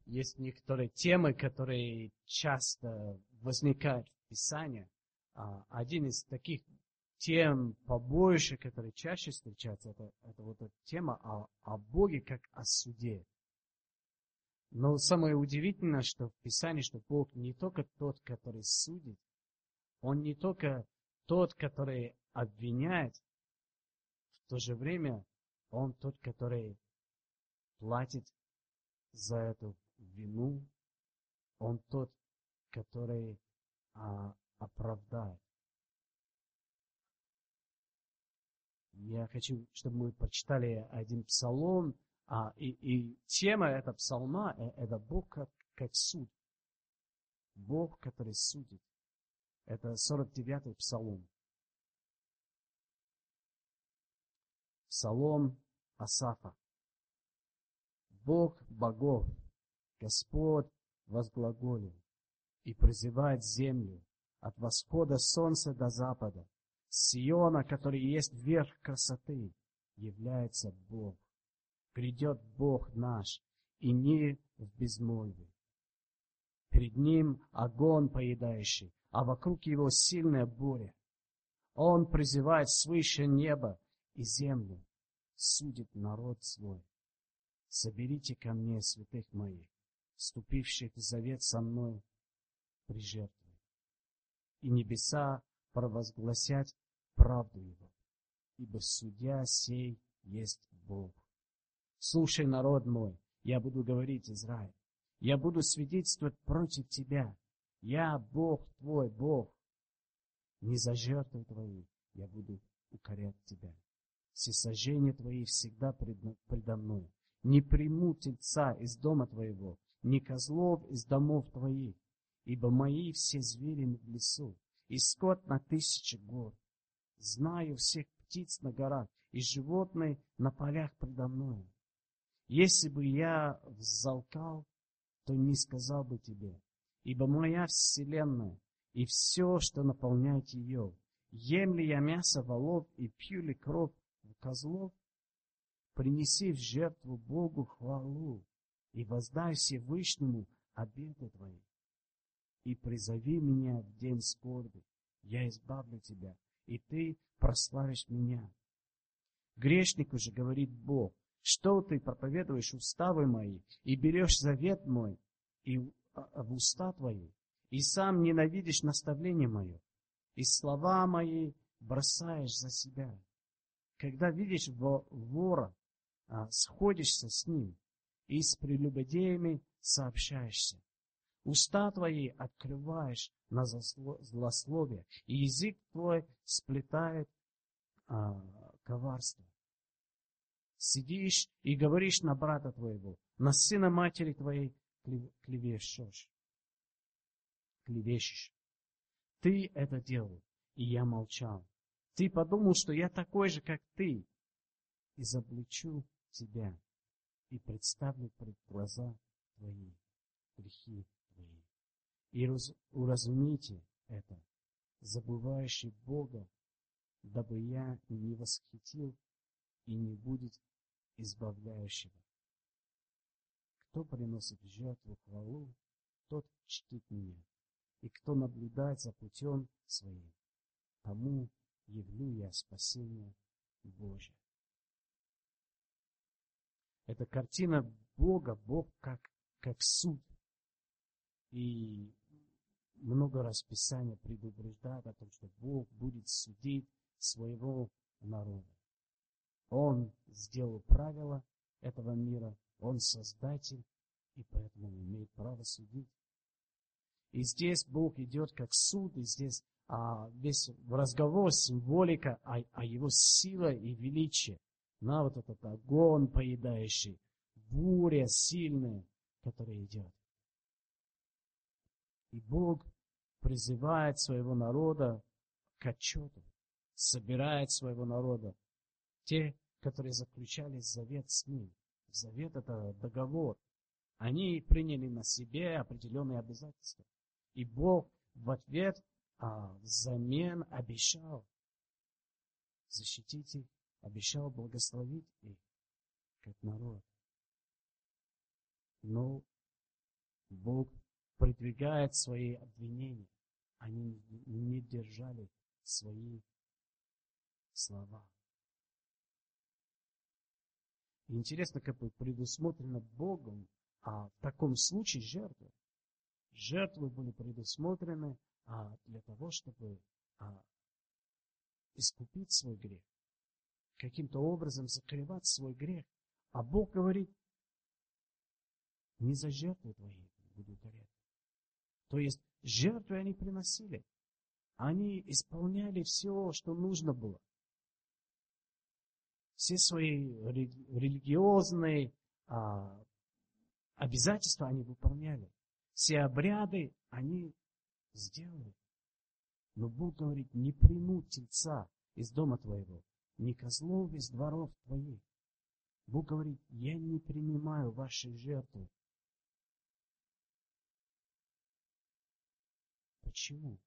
Есть некоторые темы, которые часто возникают в Писании. Один из таких тем побольше, которые чаще встречаются, это вот эта тема о Боге как о суде. Но самое удивительное, что в Писании, что Бог не только тот, который судит, Он не только тот, который обвиняет, в то же время Он тот, который платит за эту вину, Он тот, который оправдает. Я хочу, чтобы мы прочитали один псалом, и тема этого псалма это Бог как суд. Бог, который судит. Это 49-й псалом. Псалом Асафа. Бог богов, Господь возглаголил и призывает землю от восхода солнца до запада. С Сиона, который есть верх красоты, является Бог. Грядет Бог наш, и мир в безмолвии. Перед Ним огонь поедающий, а вокруг Его сильная буря. Он призывает свыше неба и землю, судит народ свой. Соберите ко мне святых моих, вступивших в завет со мной при жертве. И небеса провозгласят правду Его, ибо судья сей есть Бог. Слушай, народ мой, я буду говорить, Израиль, я буду свидетельствовать против тебя. Я Бог твой, Бог. Не за жертвы твои я буду укорять тебя. Всесожжения твои всегда предо мной. Не приму тельца из дома твоего, ни козлов из домов твоих, ибо мои все звери в лесу, и скот на 1000 гор. Знаю всех птиц на горах, и животные на полях предо мною. Если бы я взалкал, то не сказал бы тебе, ибо моя вселенная и все, что наполняет ее, ем ли я мясо волов и пью ли кровь козлов, принеси в жертву Богу хвалу и воздай Всевышнему обеты твои. И призови меня в день скорби, я избавлю тебя, и ты прославишь меня. Грешнику же говорит Бог, что ты проповедуешь уставы мои, и берешь завет мой в уста твои, и сам ненавидишь наставление мое, и слова мои бросаешь за себя. Когда видишь вора, сходишься с ним, и с прелюбодеями сообщаешься. Уста твои открываешь на злословие, и язык твой сплетает коварство. Сидишь и говоришь на брата твоего, на сына матери твоей клевещешь. Ты это делал, и я молчал. Ты подумал, что я такой же, как ты, изобличу тебя и представлю пред глаза твои грехи твои. И уразумейте это, забывающий Бога, дабы я не восхитил и не будет избавляющего. Кто приносит в жертву хвалу, тот чтит меня, и кто наблюдает за путем своим, тому явлю я спасение Божие. Это картина Бога, Бог как суд. И много раз Писание предупреждает о том, что Бог будет судить своего народа. Он сделал правила этого мира, Он создатель, и поэтому имеет право судить. И здесь Бог идет как суд, и здесь весь разговор, символика о Его силе и величии. На вот этот огонь поедающий, буря сильная, которая идет. И Бог призывает своего народа к отчету, собирает своего народа. Те, которые заключали завет с Ним. Завет — это договор. Они приняли на себе определенные обязательства. И Бог в ответ взамен обещал защитить их, обещал благословить их, как народ. Но Бог продвигает свои обвинения. Они не держали свои слова. И интересно, как бы предусмотрено Богом в таком случае жертвы. Жертвы были предусмотрены для того, чтобы искупить свой грех. Каким-то образом закрывать свой грех. А Бог говорит, не за жертвы твои буду гореть. То есть жертвы они приносили. Они исполняли все, что нужно было. Все свои религиозные обязательства они выполняли. Все обряды они сделали. Но Бог говорит, не приму тельца из дома твоего, ни козлов из дворов твоих. Бог говорит, я не принимаю ваши жертвы. Почему?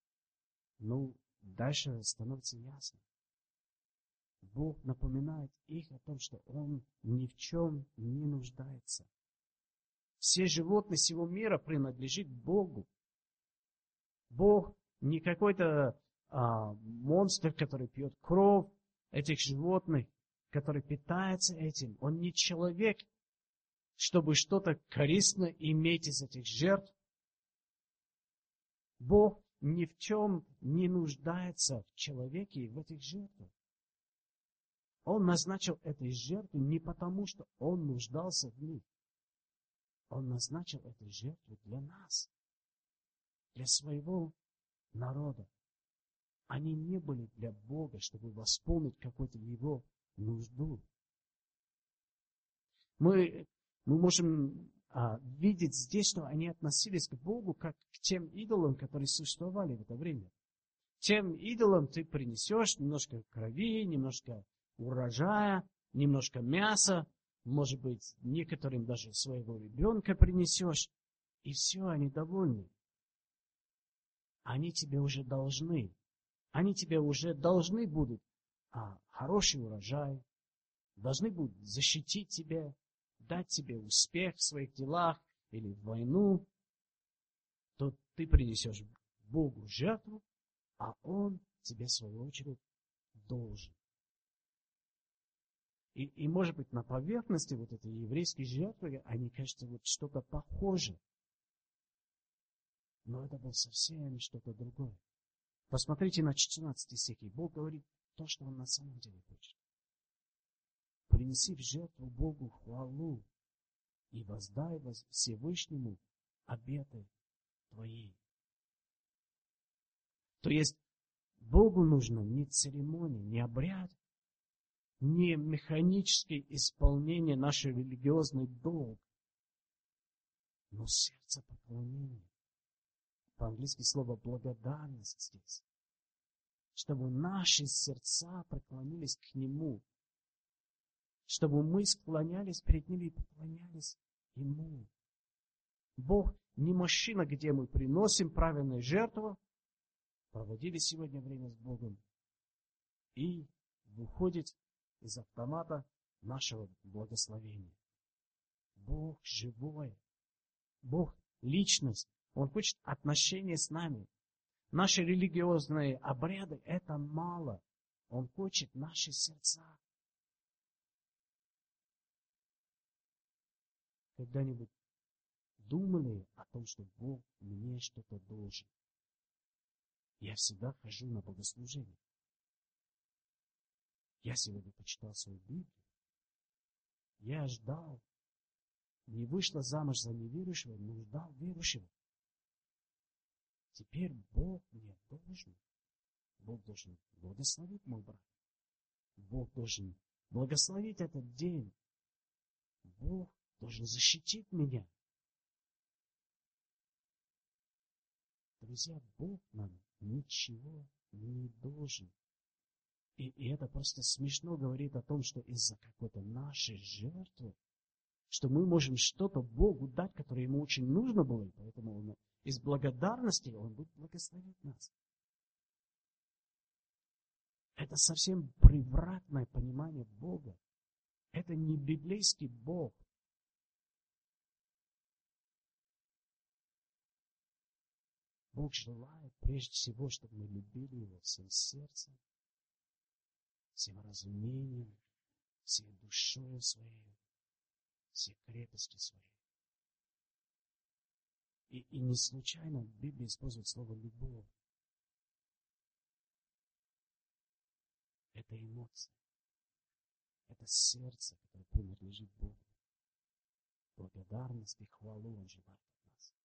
Дальше становится ясно. Бог напоминает их о том, что Он ни в чем не нуждается. Все животные всего мира принадлежат Богу. Бог не какой-то монстр, который пьет кровь этих животных, который питается этим. Он не человек, чтобы что-то корыстно иметь из этих жертв. Бог ни в чем не нуждается в человеке и в этих жертвах. Он назначил этой жертвы не потому, что Он нуждался в них. Он назначил эту жертву для нас, для своего народа. Они не были для Бога, чтобы восполнить какую-то Его нужду. Мы можем видеть здесь, что они относились к Богу как к тем идолам, которые существовали в это время. Тем идолам ты принесешь немножко крови, немножко урожая, немножко мяса, может быть, некоторым даже своего ребенка принесешь, и все, они довольны. Они тебе уже должны. Они тебе уже должны будут хороший урожай, должны будут защитить тебя, дать тебе успех в своих делах или в войну. То ты принесешь Богу жертву, а Он тебе, в свою очередь, должен. И может быть, на поверхности вот этой еврейской жертвы, они, кажется, вот что-то похоже. Но это было совсем что-то другое. Посмотрите на 14 стих. И Бог говорит то, что Он на самом деле хочет. Принеси в жертву Богу хвалу и воздай Всевышнему обеты твои. То есть, Богу нужно не церемония, не обряд, не механическое исполнение нашей религиозной долг, но сердце поклонения. По-английски слово благодарность здесь. Чтобы наши сердца преклонились к Нему. Чтобы мы склонялись перед Ним и поклонялись Ему. Бог не машина, где мы приносим правильную жертву, проводили сегодня время с Богом, и выходит из автомата нашего благословения. Бог живой. Бог личность. Он хочет отношения с нами. Наши религиозные обряды – это мало. Он хочет наши сердца. Когда-нибудь думали о том, что Бог мне что-то должен? Я всегда хожу на богослужение. Я сегодня почитал свою Библию. Я ждал. Не вышла замуж за неверующего, но ждал верующего. Теперь Бог мне должен. Бог должен благословить мой брак. Бог должен благословить этот день. Бог должен защитить меня. Друзья, Бог нам ничего не должен. И это просто смешно говорит о том, что из-за какой-то нашей жертвы, что мы можем что-то Богу дать, которое Ему очень нужно было, и поэтому Он, из благодарности Он будет благословить нас. Это совсем превратное понимание Бога. Это не библейский Бог. Бог желает прежде всего, чтобы мы любили Его всем сердцем, всем разумением, всей душою своей, всей крепостью своей. И не случайно в Библии использует слово «любовь». Это эмоция. Это сердце, которое принадлежит Богу. Благодарность и хвалу Он желает от нас.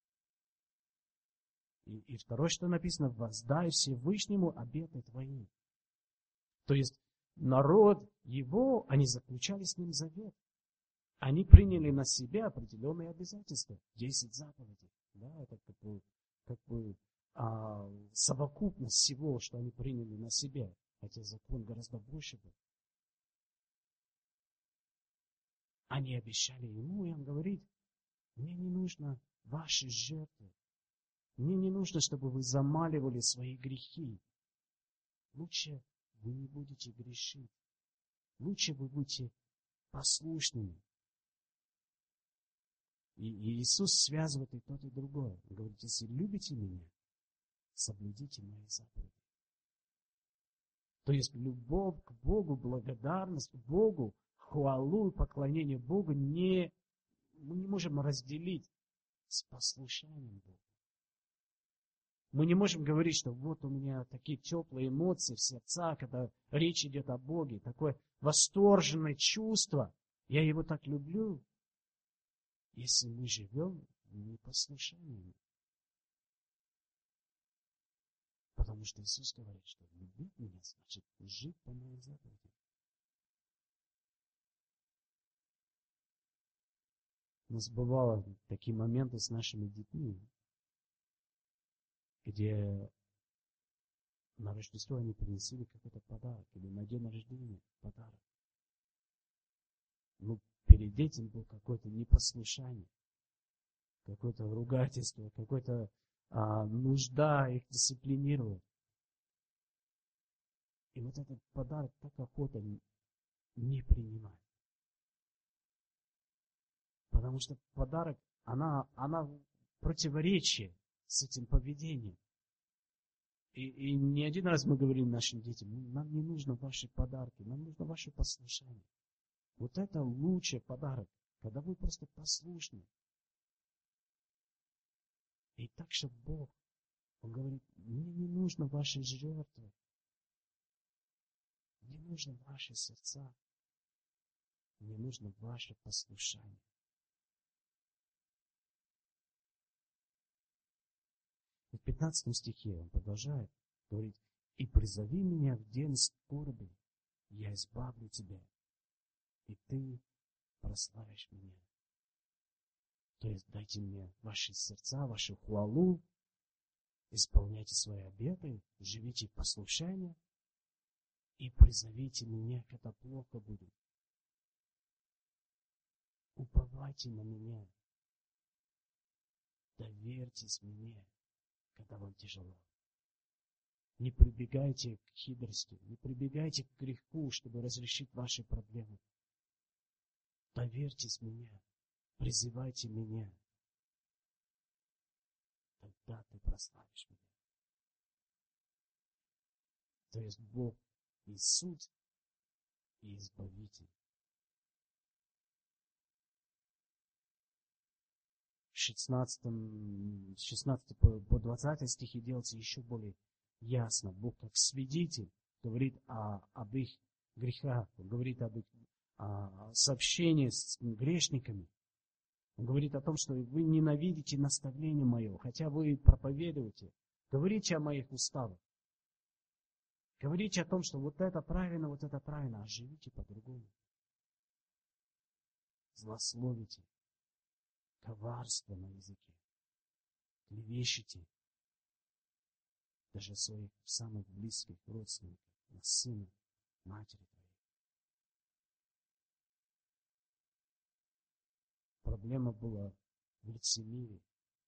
И второе, что написано: воздай Всевышнему обеты твои. То есть народ его, они заключали с ним завет. Они приняли на себя определенные обязательства. 10 заповедей. Да, это как бы совокупность всего, что они приняли на себя. Хотя закон гораздо больше был. Они обещали ему, и он говорит: мне не нужно ваши жертвы. Мне не нужно, чтобы вы замаливали свои грехи. Лучше вы не будете грешить. Лучше вы будете послушными. И Иисус связывает и то, и другое. Он говорит: если любите меня, соблюдите мои заповеди. То есть любовь к Богу, благодарность к Богу, хвалу и поклонение Богу мы не можем разделить с послушанием Богу. Мы не можем говорить, что вот у меня такие теплые эмоции в сердцах, когда речь идет о Боге, такое восторженное чувство, я Его так люблю, если мы живем в непослушании. Потому что Иисус говорит, что любить меня значит жить по моим заповедям. У нас бывало такие моменты с нашими детьми, где на Рождество они приносили какой-то подарок, или на день рождения подарок. Ну, перед этим было какое-то непослушание, какое-то ругательство, какое-то нужда их дисциплинировать. И вот этот подарок так охота не принимать. Потому что подарок, она противоречие с этим поведением. И не один раз мы говорим нашим детям: нам не нужно ваши подарки, нам нужно ваше послушание. Вот это лучший подарок, когда вы просто послушны. И так же Бог, Он говорит: мне не нужно ваши жертвы, мне нужно ваши сердца, мне нужно ваше послушание. И в 15 стихе Он продолжает говорить: и призови меня в день скорби, я избавлю тебя, и ты прославишь меня. То есть дайте мне ваши сердца, вашу хвалу, исполняйте свои обеты, живите в послушании и призовите меня, когда плохо будет. Уповайте на меня, доверьтесь мне, когда вам тяжело. Не прибегайте к хитрости, не прибегайте к греху, чтобы разрешить ваши проблемы. Доверьтесь мне, призывайте меня. Тогда ты прославишь меня. То есть Бог и суть, и избавитель. 16 по 20 стихи делается еще более ясно. Бог как свидетель говорит об их грехах, говорит об их сообщении с грешниками. Он говорит о том, что вы ненавидите наставление мое, хотя вы проповедуете. Говорите о моих уставах. Говорите о том, что вот это правильно, а живите по-другому. Злословите. Коварство на языке. Клевещите. Даже своих самых близких родственников, на сына, матери твоей. Проблема была в лицемерии.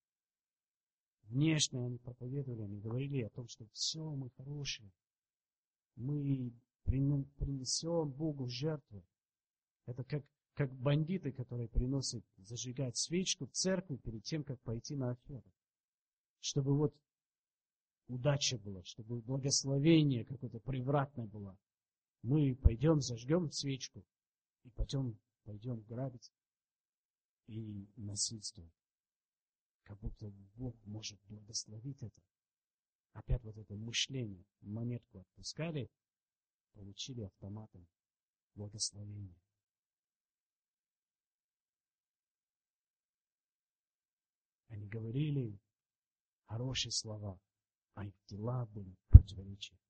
Внешне они проповедовали, они говорили о том, что все, мы хорошие. Мы принесем Богу в жертву. Это как бандиты, которые приносят зажигать свечку в церкви перед тем, как пойти на оферу. чтобы вот удача была, чтобы благословение какое-то превратное было. Мы пойдем, зажгем свечку, и потом пойдем грабить и насильствовать. Как будто Бог может благословить это. Опять вот это мышление. Монетку отпускали, получили автоматом благословение. Они говорили хорошие слова, а их дела были противоречия.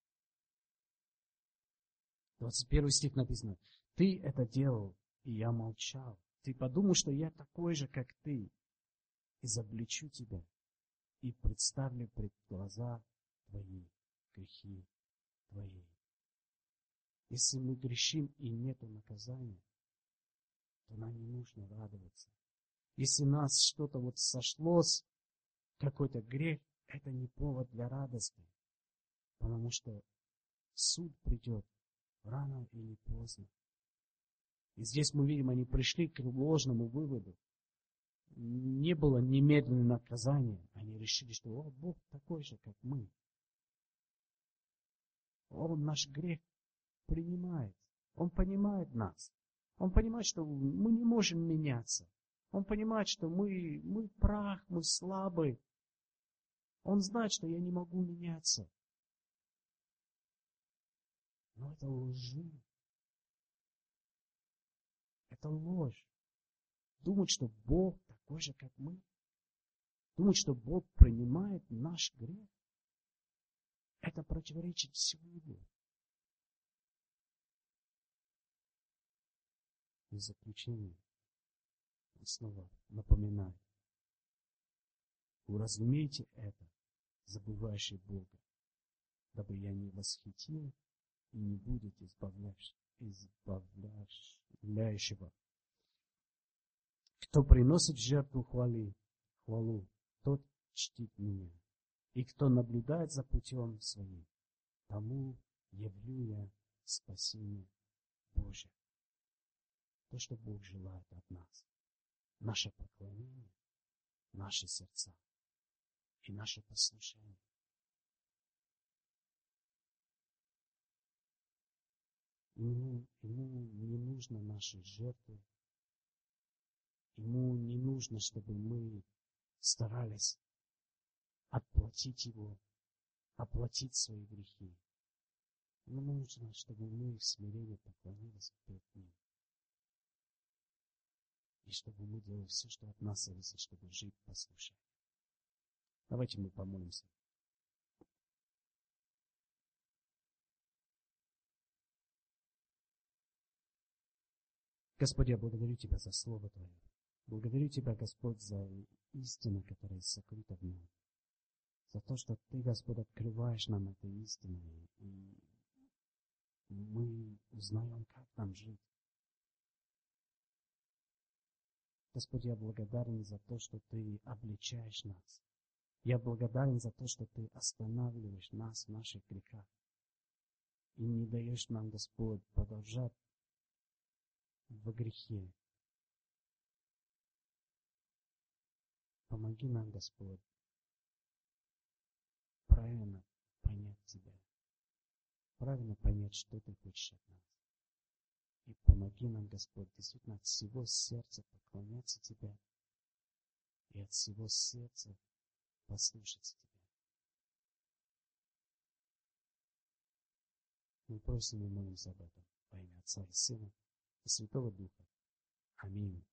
21 стих написано: «Ты это делал, и я молчал. Ты подумал, что я такой же, как ты, изобличу тебя и представлю пред глаза твои грехи твои». Если мы грешим и нету наказания, то нам не нужно радоваться. Если нас что-то вот сошлось, какой-то грех, это не повод для радости, потому что суд придет рано или поздно. И здесь мы видим, они пришли к ложному выводу. Не было немедленного наказания. Они решили, что Бог такой же, как мы. Он наш грех принимает. Он понимает нас. Он понимает, что мы не можем меняться. Он понимает, что мы прах, мы слабы. Он знает, что я не могу меняться. Но это лжи. Это ложь. Думать, что Бог такой же, как мы. Думать, что Бог принимает наш грех. Это противоречит всему. И в заключение снова напоминаю. Уразумейте это, забывающие Бога, дабы я не восхитил и не будет избавляющего. Кто приносит в жертву хвалу, тот чтит меня. И кто наблюдает за путем своим, тому явлю я спасение Божие. То, что Бог желает от нас. Наше поклонение, наши сердца и наше послушание. Ему не нужно наши жертвы. Ему не нужно, чтобы мы старались отплатить Его, оплатить свои грехи. Ему нужно, чтобы мы в смирении поклонились перед Ним. И чтобы мы делали все, что от нас зависит, чтобы жить послушно. Давайте мы помолимся. Господь, я благодарю Тебя за Слово Твое. Благодарю Тебя, Господь, за истину, которая сокрыта в нем. За то, что Ты, Господь, открываешь нам эту истину, и мы узнаем, как нам жить. Господь, я благодарен за то, что Ты обличаешь нас. Я благодарен за то, что Ты останавливаешь нас в наших грехах. И не даешь нам, Господь, продолжать в грехе. Помоги нам, Господь, правильно понять Тебя. Правильно понять, что Ты хочешь от нас. И помоги нам, Господь, действительно от всего сердца поклоняться Тебе. И от всего сердца послушаться Тебя. Мы просим и молимся об этом во имя Отца и Сына и Святого Духа. Аминь.